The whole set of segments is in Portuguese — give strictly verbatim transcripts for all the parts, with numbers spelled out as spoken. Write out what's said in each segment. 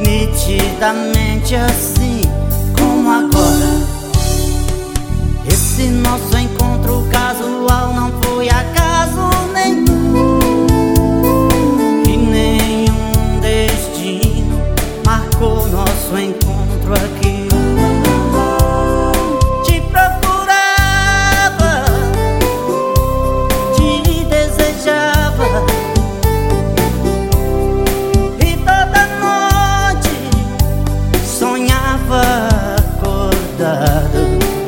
nitidamente assim como agora. Esse nosso encontro casual não foi acaso nenhum, e nenhum destino marcou nosso encontro aqui. Te procurava, te desejava, e toda noite sonhava acordado.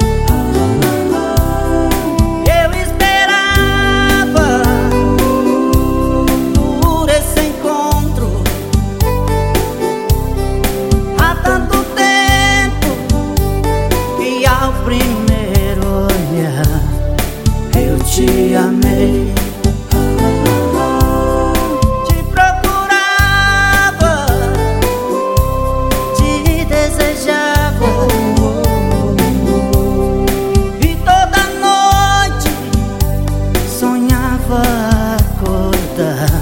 Primeiro olhar, eu te amei. Te procurava, te desejava, e toda noite sonhava acordar.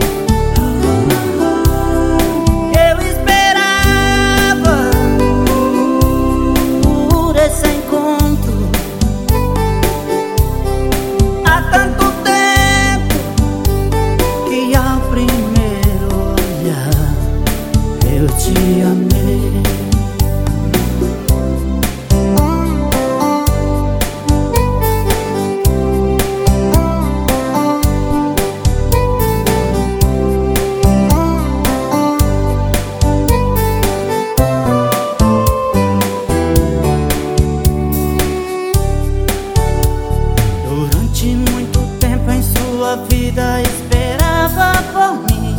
Eu te amei. Durante muito tempo em sua vida esperava por mim,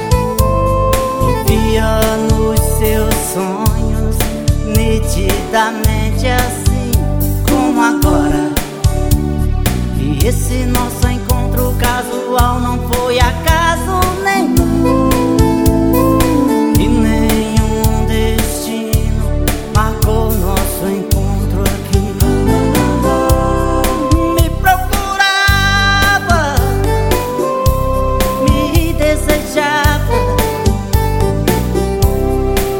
via nos seus sonhos nitidamente assim como agora. E esse nosso encontro casual não foi acaso nenhum, e nenhum destino marcou nosso encontro aqui. Me procurava, me desejava,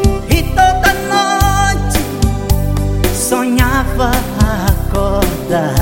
sonhava acordar.